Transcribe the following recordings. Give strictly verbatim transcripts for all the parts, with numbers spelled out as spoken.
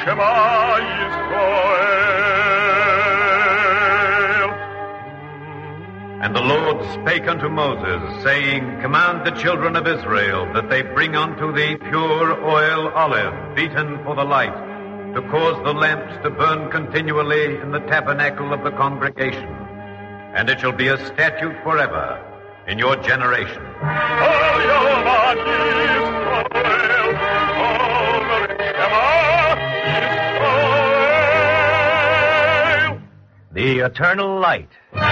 Shema Yisrael. And the Lord spake unto Moses, saying, Command the children of Israel that they bring unto thee pure oil olive, beaten for the light, to cause the lamps to burn continually in the tabernacle of the congregation. And it shall be a statute forever in your generation. The eternal light.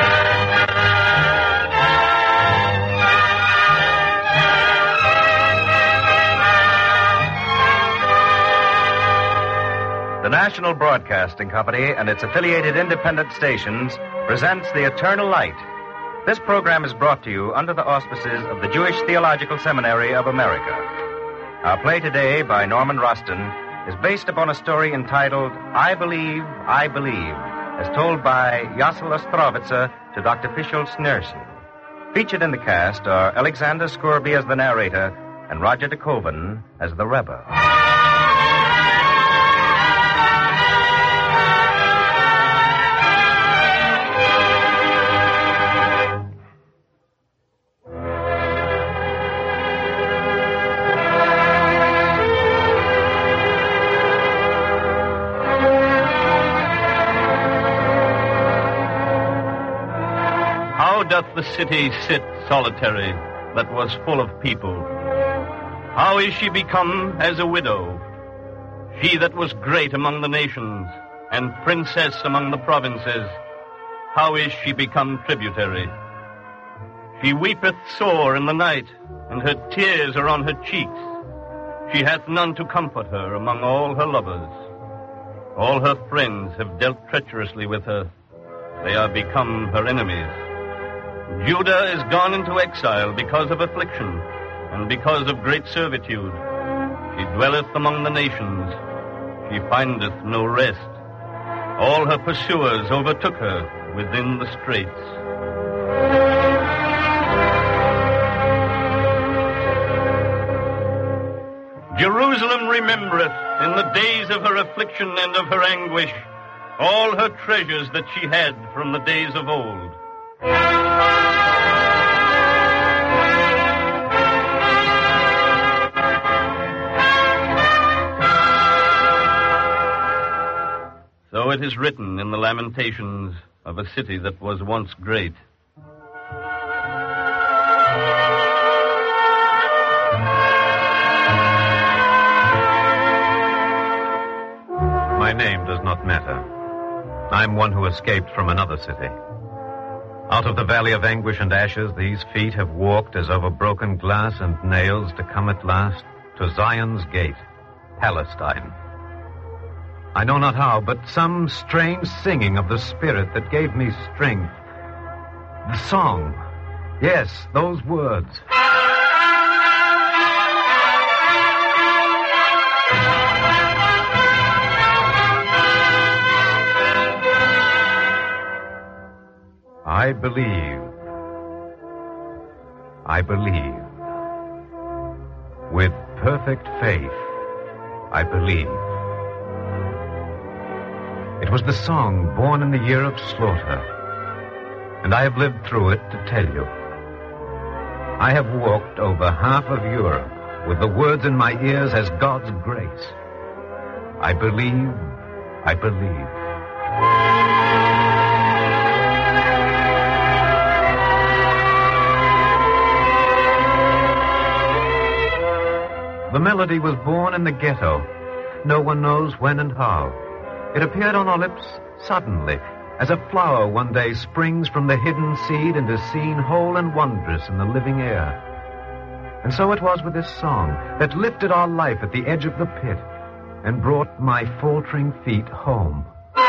The National Broadcasting Company and its affiliated independent stations presents The Eternal Light. This program is brought to you under the auspices of the Jewish Theological Seminary of America. Our play today by Norman Rustin is based upon a story entitled I Believe, I Believe, as told by Yassel Ostrovitzer to Doctor Fischel Snersen. Featured in the cast are Alexander Scourby as the narrator and Roger de Koven as the Rebbe. Doth the city sit solitary that was full of people? How is she become as a widow? She that was great among the nations and princess among the provinces, how is she become tributary? She weepeth sore in the night, and her tears are on her cheeks. She hath none to comfort her among all her lovers. All her friends have dealt treacherously with her. They are become her enemies. Judah is gone into exile because of affliction, and because of great servitude. She dwelleth among the nations. She findeth no rest. All her pursuers overtook her within the straits. Jerusalem remembereth in the days of her affliction and of her anguish all her treasures that she had from the days of old. So it is written in the Lamentations of a city that was once great. My name does not matter. I'm one who escaped from another city. Out of the valley of anguish and ashes, these feet have walked as over broken glass and nails to come at last to Zion's gate, Palestine. I know not how, but some strange singing of the Spirit that gave me strength. The song. Yes, those words. I believe. I believe. With perfect faith, I believe. It was the song born in the year of slaughter, and I have lived through it to tell you. I have walked over half of Europe with the words in my ears as God's grace. I believe, I believe. The melody was born in the ghetto. No one knows when and how. It appeared on our lips suddenly, as a flower one day springs from the hidden seed and is seen whole and wondrous in the living air. And so it was with this song that lifted our life at the edge of the pit and brought my faltering feet home.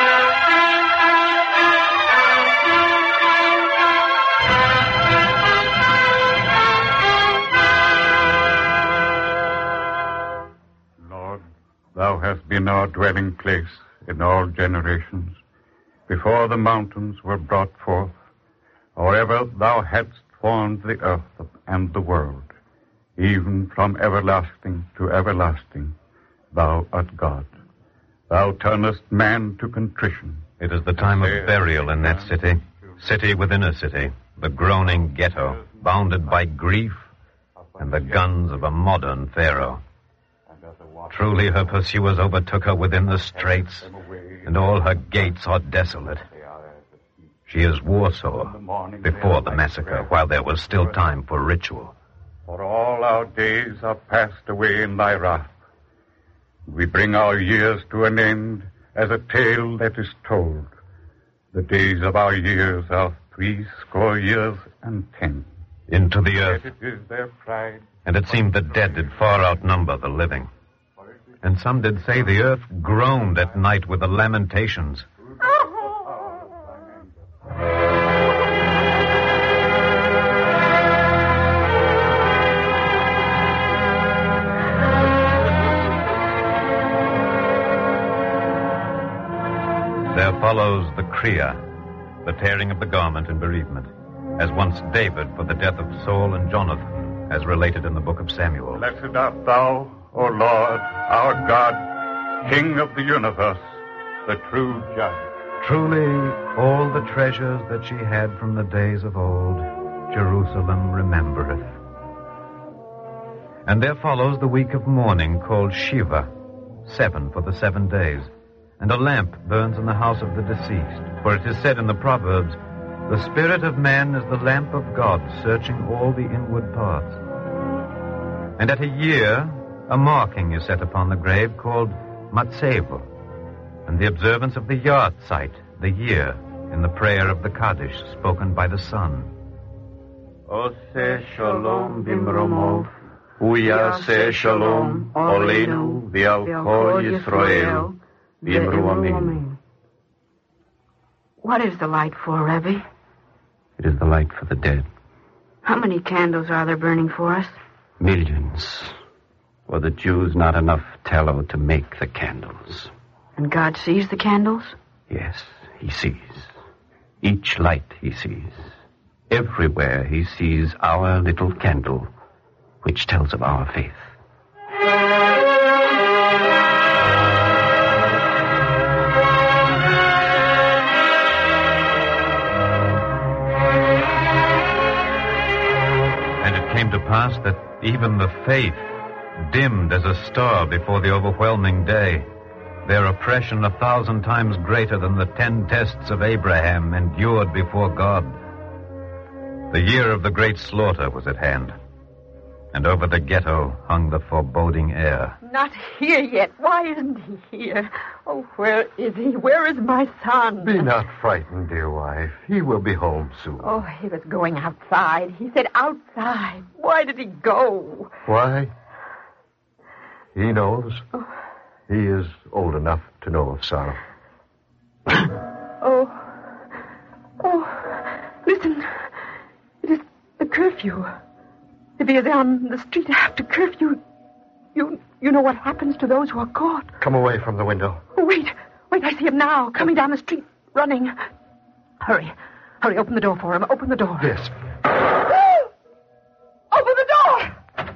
Thou hast been our dwelling place in all generations, before the mountains were brought forth, or ever thou hadst formed the earth and the world. Even from everlasting to everlasting, thou art God. Thou turnest man to contrition. It is the time of burial in that city, city within a city, the groaning ghetto, bounded by grief and the guns of a modern pharaoh. Truly her pursuers overtook her within the straits, and all her gates are desolate. She is Warsaw before the massacre, while there was still time for ritual. For all our days are passed away in thy wrath. We bring our years to an end as a tale that is told. The days of our years are three score years and ten. Into the earth. It is their pride. And it seemed the dead did far outnumber the living. And some did say the earth groaned at night with the lamentations. There follows the Kriya, the tearing of the garment in bereavement, as once David for the death of Saul and Jonathan, as related in the book of Samuel. Blessed art thou, O Lord, our God, King of the universe, the true judge. Truly, all the treasures that she had from the days of old, Jerusalem remembereth. And there follows the week of mourning called Shiva, seven for the seven days. And a lamp burns in the house of the deceased. For it is said in the Proverbs, the spirit of man is the lamp of God, searching all the inward parts. And at a year, a marking is set upon the grave called Matsevo, and the observance of the Yahrzeit, the year, in the prayer of the Kaddish spoken by the sun. Ose shalom bimromov, uyase shalom, olenu v'al Yisrael. What is the light for, Rebbe? It is the light for the dead. How many candles are there burning for us? Millions. For the Jews, not enough tallow to make the candles. And God sees the candles? Yes, he sees. Each light he sees. Everywhere he sees our little candle, which tells of our faith. Came to pass that even the faith dimmed as a star before the overwhelming day, their oppression a thousand times greater than the ten tests of Abraham endured before God. The year of the great slaughter was at hand, and over the ghetto hung the foreboding air. Not here yet. Why isn't he here? Oh, where is he? Where is my son? Be not frightened, dear wife. He will be home soon. Oh, he was going outside. He said outside. Why did he go? Why? He knows. Oh. He is old enough to know of sorrow. Oh. Oh. Listen. It is the curfew. If he is on the street after curfew, you you know what happens to those who are caught. Come away from the window. Oh, wait. Wait, I see him now, coming down the street, running. Hurry. Hurry, open the door for him. Open the door. Yes. Open the door!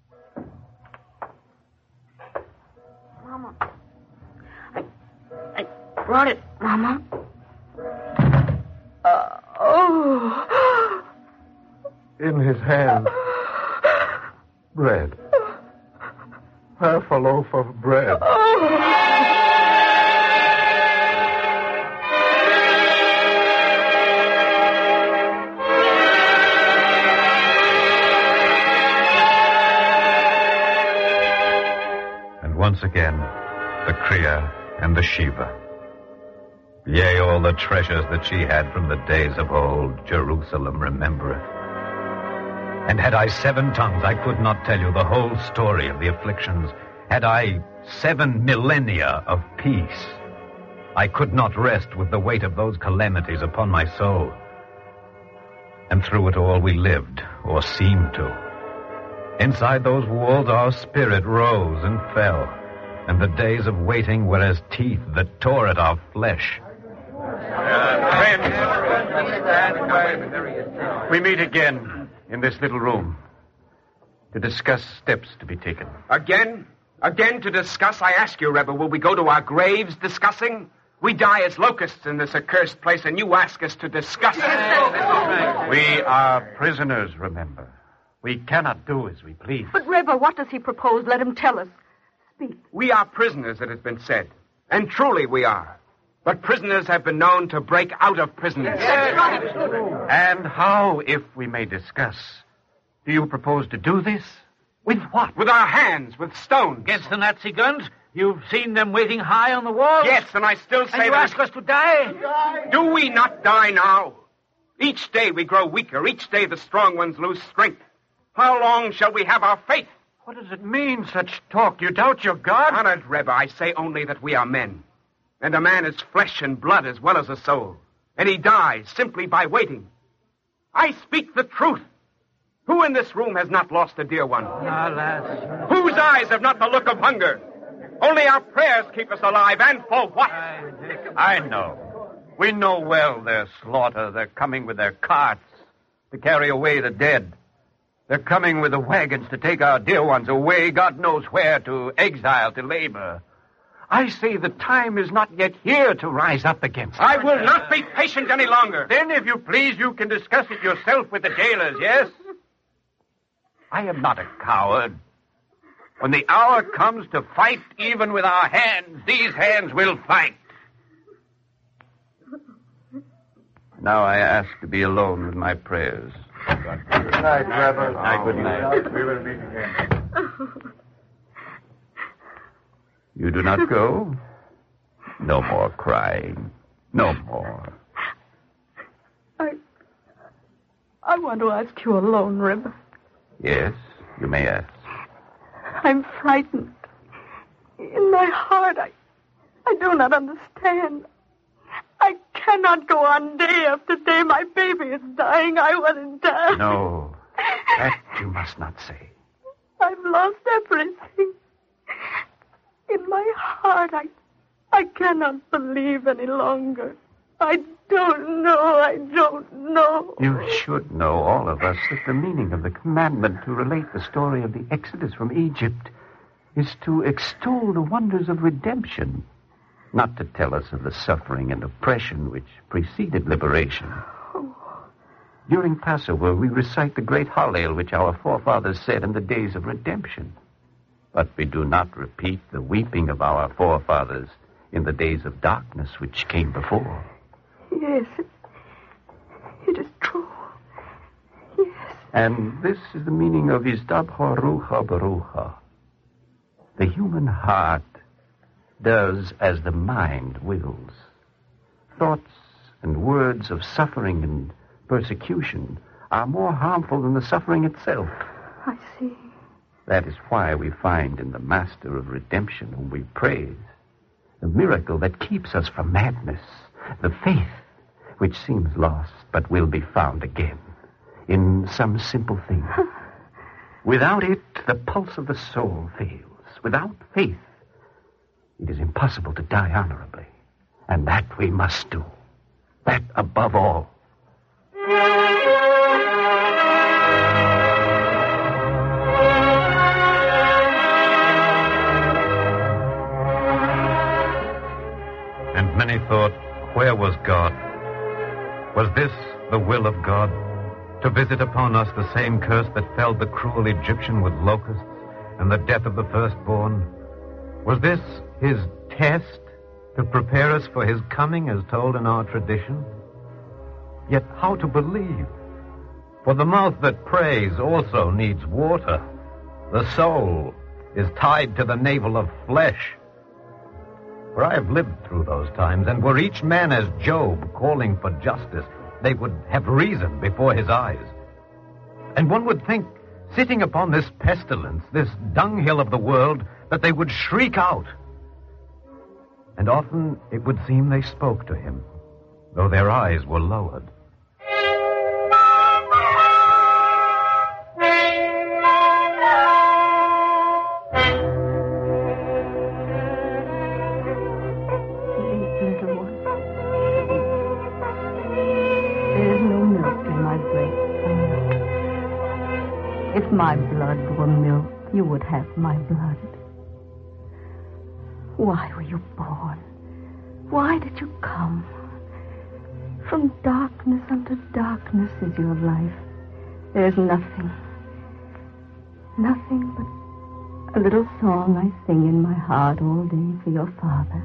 Mama. I, I brought it, Mama. Uh, oh. In his hand. Bread. Half a loaf of bread. Oh. And once again, the Kriya and the Shiva. Yea, all the treasures that she had from the days of old, Jerusalem remembereth. And had I seven tongues, I could not tell you the whole story of the afflictions. Had I seven millennia of peace, I could not rest with the weight of those calamities upon my soul. And through it all we lived, or seemed to. Inside those walls our spirit rose and fell, and the days of waiting were as teeth that tore at our flesh. Uh, friends, we meet again in this little room to discuss steps to be taken. Again? Again to discuss, I ask you, Rebbe, will we go to our graves discussing? We die as locusts in this accursed place, and you ask us to discuss. We are prisoners, remember. We cannot do as we please. But, Rebbe, what does he propose? Let him tell us. Speak. We are prisoners, it has been said. And truly we are. But prisoners have been known to break out of prisons. And how, if we may discuss, do you propose to do this? With what? With our hands, with stones. Against the Nazi guns? You've seen them waiting high on the walls? Yes, and I still say and you that... ask us to die? Do we not die now? Each day we grow weaker. Each day the strong ones lose strength. How long shall we have our faith? What does it mean, such talk? You doubt your God? Honored Rebbe, I say only that we are men. And a man is flesh and blood as well as a soul. And he dies simply by waiting. I speak the truth. Who in this room has not lost a dear one? Alas. Whose eyes have not the look of hunger? Only our prayers keep us alive, and for what? I know. We know well their slaughter. They're coming with their carts to carry away the dead. They're coming with the wagons to take our dear ones away, God knows where, to exile, to labor. I say the time is not yet here to rise up against them. I will not be patient any longer. Then, if you please, you can discuss it yourself with the jailers, yes? I am not a coward. When the hour comes to fight, even with our hands, these hands will fight. Now I ask to be alone with my prayers. Good night, Rebbe. Good night, good night. We will meet again. You do not go? No more crying. No more. I... I want to ask you alone, Rebbe. Yes, you may ask. I'm frightened. In my heart, I, I do not understand. I cannot go on day after day. My baby is dying. I want to die. No, that you must not say. I've lost everything. In my heart, I, I cannot believe any longer. I don't know. I don't know. You should know, all of us, that the meaning of the commandment to relate the story of the Exodus from Egypt is to extol the wonders of redemption, not to tell us of the suffering and oppression which preceded liberation. Oh. During Passover, we recite the great Hallel which our forefathers said in the days of redemption. But we do not repeat the weeping of our forefathers in the days of darkness which came before. Yes, it, it is true. Yes. And this is the meaning of Izdabha Rucha Barucha. The human heart does as the mind wills. Thoughts and words of suffering and persecution are more harmful than the suffering itself. I see. That is why we find in the Master of Redemption, whom we praise, the miracle that keeps us from madness, the faith which seems lost but will be found again in some simple thing. Without it, the pulse of the soul fails. Without faith, it is impossible to die honorably. And that we must do. That above all. And many thought, where was God? Was this the will of God? To visit upon us the same curse that felled the cruel Egyptian with locusts and the death of the firstborn? Was this his test to prepare us for his coming as told in our tradition? Yet how to believe? For the mouth that prays also needs water. The soul is tied to the navel of flesh. For I have lived through those times, and were each man as Job calling for justice, they would have reason before his eyes. And one would think, sitting upon this pestilence, this dunghill of the world, that they would shriek out. And often it would seem they spoke to him, though their eyes were lowered. If my blood were milk, you would have my blood. Why were you born? Why did you come? From darkness unto darkness is your life. There's nothing, nothing but a little song I sing in my heart all day for your father.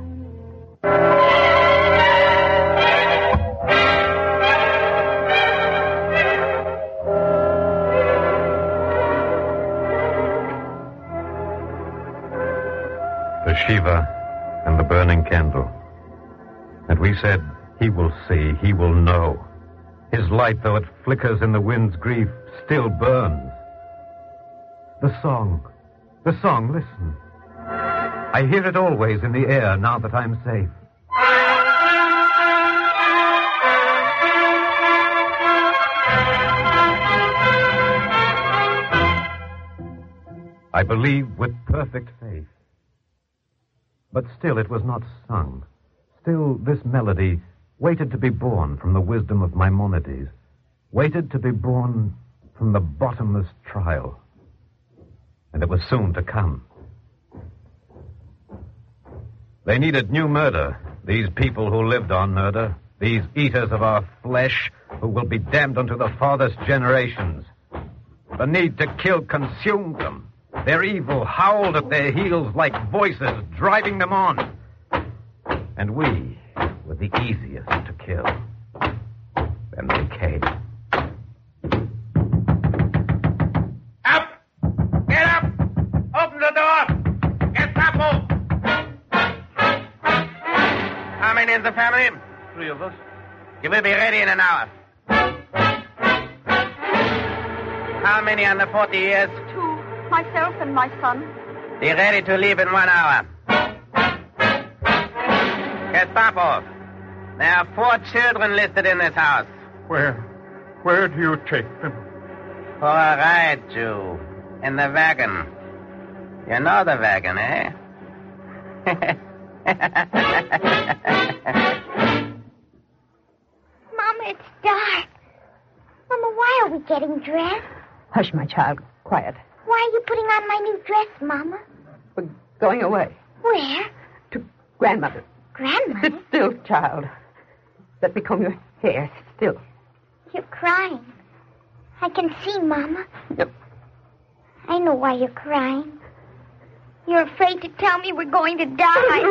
The Shiva and the burning candle. And we said, he will see, he will know. His light, though it flickers in the wind's grief, still burns. The song, the song, listen. I hear it always in the air now that I'm safe. I believe with perfect faith. But still it was not sung. Still this melody waited to be born from the wisdom of Maimonides, waited to be born from the bottomless trial. And it was soon to come. They needed new murder, these people who lived on murder, these eaters of our flesh who will be damned unto the farthest generations. The need to kill consumed them. Their evil howled at their heels like voices driving them on. And we were the easiest to kill. Then they came. Up! Get up! Open the door! Get Papo! How many in the family? Three of us. You will be ready in an hour. How many under forty years? Two. Myself and my son. Be ready to leave in one hour. Gestapo. There are four children listed in this house. Where? Where do you take them? For a ride, Jew. In the wagon. You know the wagon, eh? Mama, it's dark. Mama, why are we getting dressed? Hush, my child. Quiet. Why are you putting on my new dress, Mama? We're going away. Where? To Grandmother. Grandmother? Sit still, child. Let me comb your hair. Sit still. You're crying. I can see, Mama. No. I know why you're crying. You're afraid to tell me we're going to die.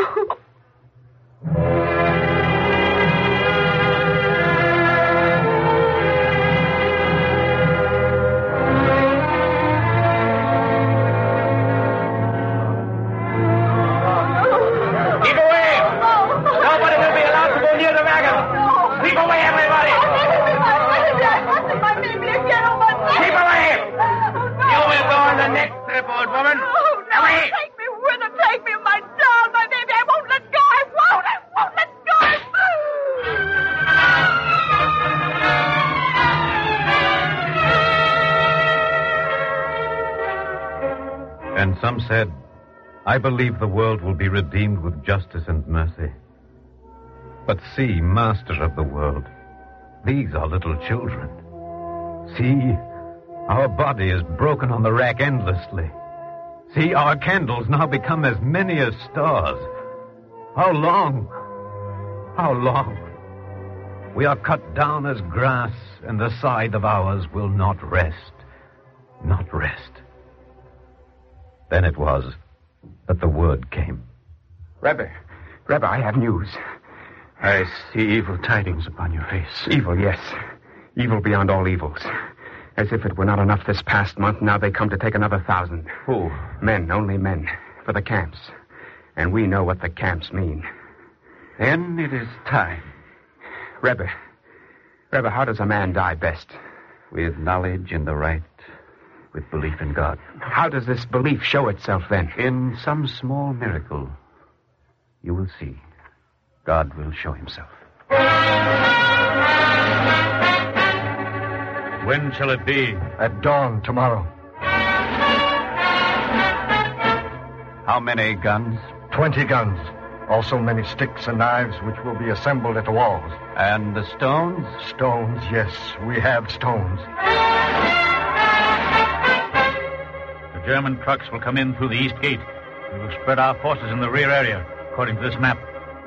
And some said, I believe the world will be redeemed with justice and mercy. But see, master of the world, these are little children. See, our body is broken on the rack endlessly. See, our candles now become as many as stars. How long? How long? We are cut down as grass, and the side of ours will not rest. Not rest. Then it was that the word came. Rebbe, Rebbe, I have news. I see evil tidings upon your face. Evil, yes. Evil beyond all evils. As if it were not enough this past month, now they come to take another thousand. Who? Men, only men, for the camps. And we know what the camps mean. Then it is time. Rebbe, Rebbe, how does a man die best? With knowledge in the right, with belief in God. How does this belief show itself, then? In some small miracle. You will see. God will show himself. When shall it be? At dawn tomorrow. How many guns? Twenty guns. Also many sticks and knives, which will be assembled at the walls. And the stones? Stones, yes. We have stones. The German trucks will come in through the east gate. We will spread our forces in the rear area. according to this map.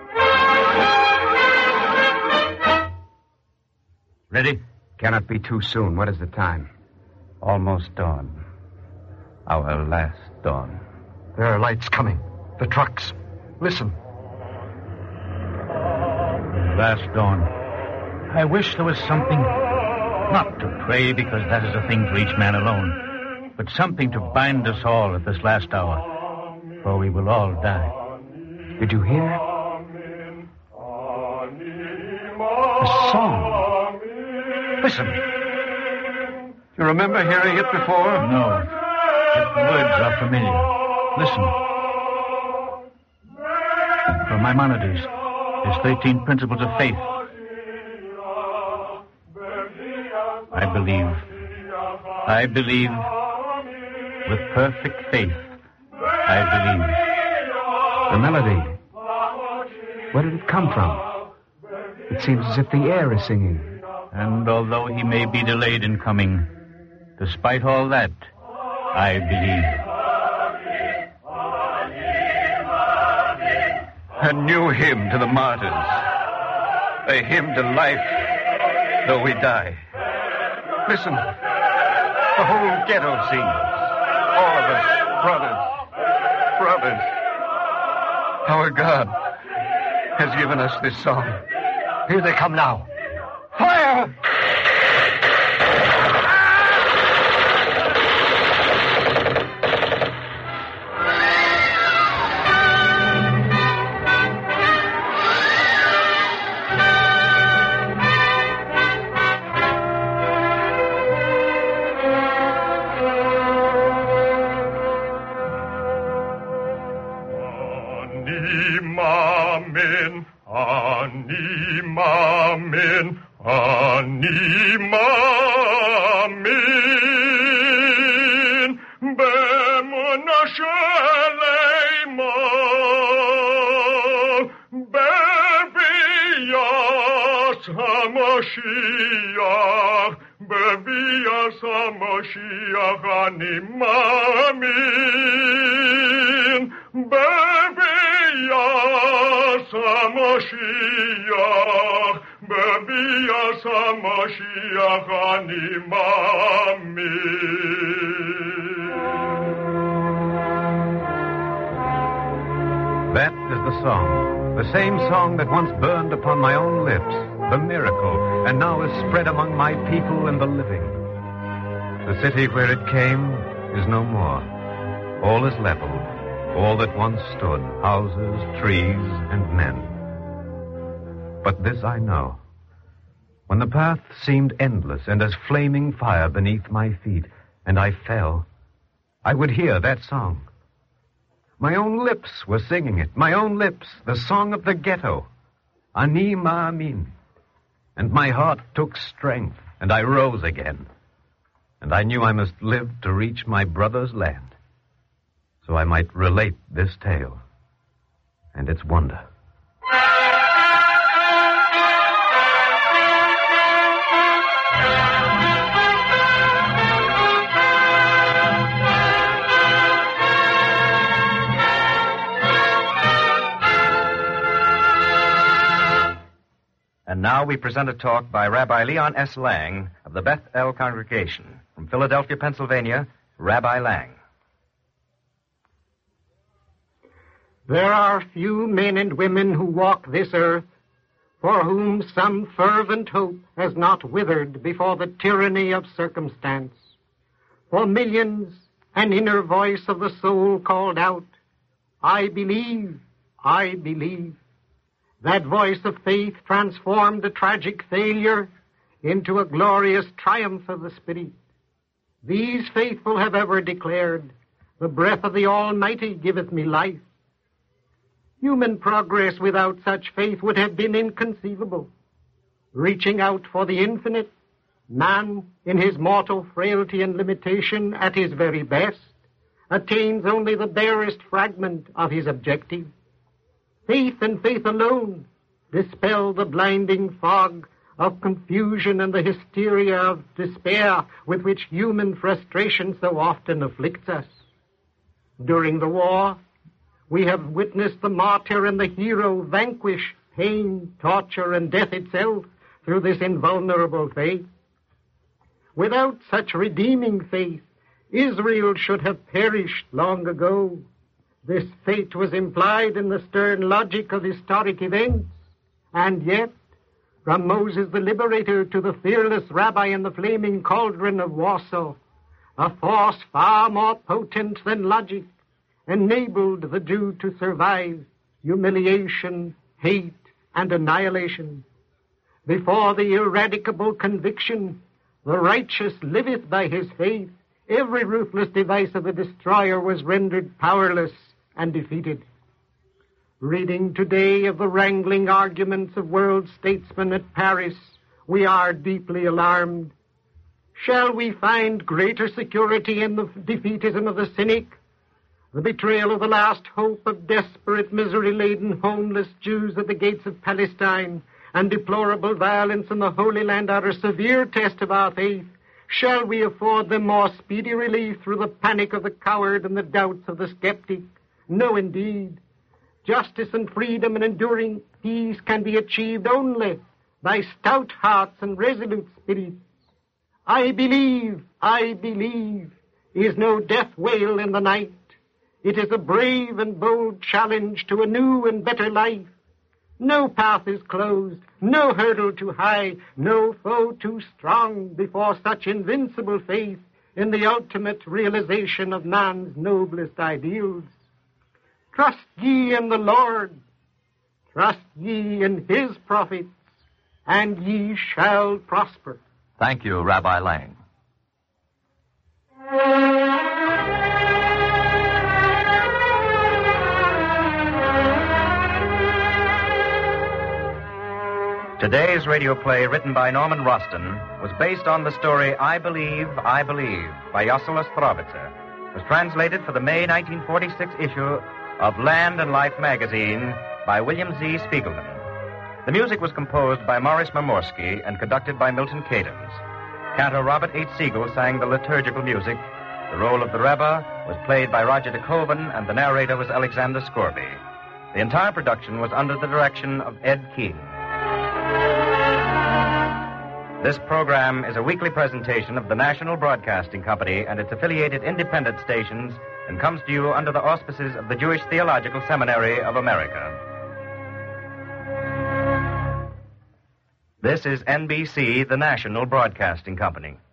Ready? Cannot be too soon. What is the time? Almost dawn. Our last dawn. There are lights coming. The trucks. Listen. Last dawn. I wish there was something, not to pray, because that is a thing for each man alone, but something to bind us all at this last hour, for we will all die. Did you hear? A song. Listen. You remember hearing it before? No. Yet the words are familiar. Listen. From Maimonides, his thirteen principles of faith. I believe. I believe. With perfect faith, I believe. The melody. Where did it come from? It seems as if the air is singing. And although he may be delayed in coming, despite all that, I believe. A new hymn to the martyrs. A hymn to life, though we die. Listen. The whole ghetto sings. All of us, brothers, brothers. Our God has given us this song. Here they come now. Fire! Animamen, animamen, animamen, bemunashaleima, bebias hamashiach, bebias hamashiach, animamen, bebias hamashiach, bebias hamashiach, animamen. That is the song. The same song that once burned upon my own lips, the miracle, and now is spread among my people and the living. The city where it came is no more. All is leveled. All that once stood, houses, trees, and men. But this I know. When the path seemed endless and as flaming fire beneath my feet, and I fell, I would hear that song. My own lips were singing it, my own lips, the song of the ghetto, Ani Ma'amin. And my heart took strength, and I rose again. And I knew I must live to reach my brother's land, so I might relate this tale and its wonder. And now we present a talk by Rabbi Leon S. Lang of the Beth El Congregation. From Philadelphia, Pennsylvania, Rabbi Lang. There are few men and women who walk this earth for whom some fervent hope has not withered before the tyranny of circumstance. For millions, an inner voice of the soul called out, I believe, I believe. That voice of faith transformed a tragic failure into a glorious triumph of the Spirit. These faithful have ever declared, the breath of the Almighty giveth me life. Human progress without such faith would have been inconceivable. Reaching out for the infinite, man, in his mortal frailty and limitation at his very best, attains only the barest fragment of his objective. Faith and faith alone dispel the blinding fog of confusion and the hysteria of despair with which human frustration so often afflicts us. During the war, We have witnessed the martyr and the hero vanquish pain, torture, and death itself through this invulnerable faith. Without such redeeming faith, Israel should have perished long ago. This fate was implied in the stern logic of historic events. And yet, from Moses the Liberator to the fearless rabbi in the flaming cauldron of Warsaw, a force far more potent than logic enabled the Jew to survive humiliation, hate, and annihilation. Before the ineradicable conviction, the righteous liveth by his faith, every ruthless device of the destroyer was rendered powerless and defeated. Reading today of the wrangling arguments of world statesmen at Paris, we are deeply alarmed. Shall we find greater security in the defeatism of the cynic, the betrayal of the last hope of desperate, misery-laden, homeless Jews at the gates of Palestine, and deplorable violence in the Holy Land are a severe test of our faith? Shall we afford them more speedy relief through the panic of the coward and the doubts of the skeptic? No, indeed. Justice and freedom and enduring peace can be achieved only by stout hearts and resolute spirits. I believe, I believe, is no death wail in the night. It is a brave and bold challenge to a new and better life. No path is closed, no hurdle too high, no foe too strong before such invincible faith in the ultimate realization of man's noblest ideals. Trust ye in the Lord, trust ye in his prophets, and ye shall prosper. Thank you, Rabbi Lang. Today's radio play, written by Norman Roston, was based on the story I Believe, I Believe by Yossel Ostrovitzer. It was translated for the May nineteen forty-six issue of Land and Life magazine by William Z. Spiegelman. The music was composed by Morris Mamorsky and conducted by Milton Cadens. Cantor Robert H. Siegel sang the liturgical music. The role of the Rebbe was played by Roger de Koven, and the narrator was Alexander Scorby. The entire production was under the direction of Ed King. This program is a weekly presentation of the National Broadcasting Company and its affiliated independent stations, and comes to you under the auspices of the Jewish Theological Seminary of America. This is N B C, the National Broadcasting Company.